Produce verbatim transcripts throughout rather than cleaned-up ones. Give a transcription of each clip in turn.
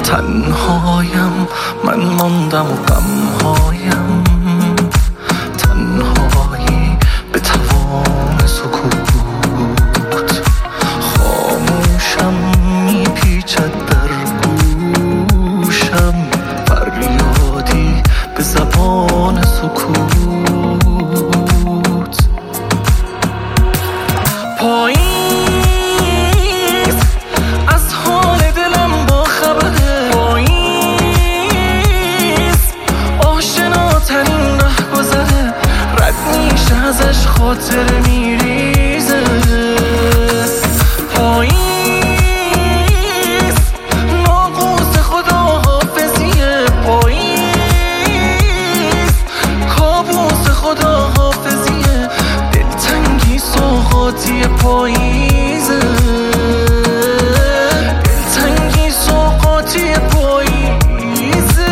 تنهایم من ماندم و غمهایم، تنهایی به توان سکوت، خاموشم میپیچد در گوشم، فریادی به زبان سکوت. پاییز از حال دلم با خبره، پاییز آشناترین ره گذره، رد میشه ازش خاطر میریزه. پاییز ناقوس خداحافظیه، پاییز کابوس خداحافظیه، دلتنگی سوغاتی پاییزه، دلتنگی سوغاتی پاییزه.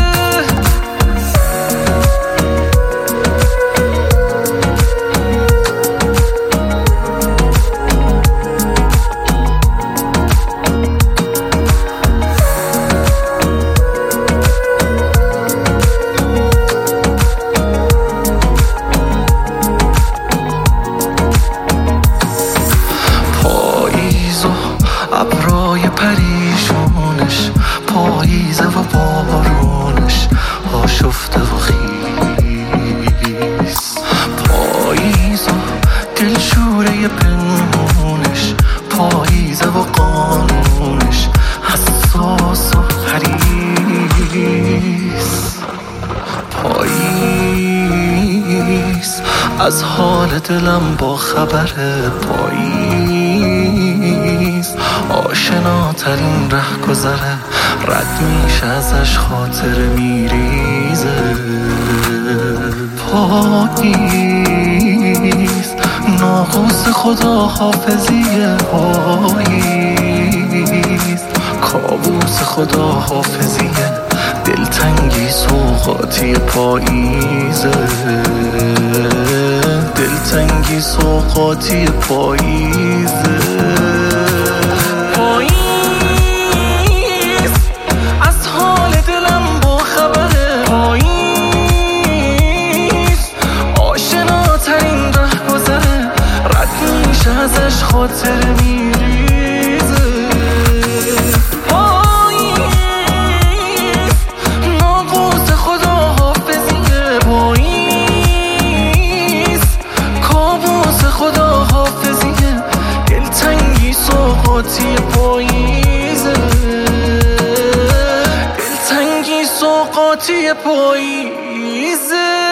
ابرای پریشونش، پاییزه و بارونش آشفته و خیس، پاییز و دلشوره پنهونش، پاییزه و قانونش حساس و حریص. پاییز از حال دلم با خبره، پاییز آشناترین ره گذره، رد میشه ازش خاطر میریزه. پاییز ناقوس خداحافظیه، پاییز کابوس خداحافظیه، دلتنگی سوغاتی پاییزه، دلتنگی سوغاتی پاییزه. پاییز از حال دلم با خبره، پاییز آشناترین ره گذره، رد میشه ازش خاطر میریزه. پاییز ناقوس خداحافظیه، پاییز کابوس خداحافظیه، دلتنگی سوغاتی پاییزه، دلتنگی سوغاتی پاییزه.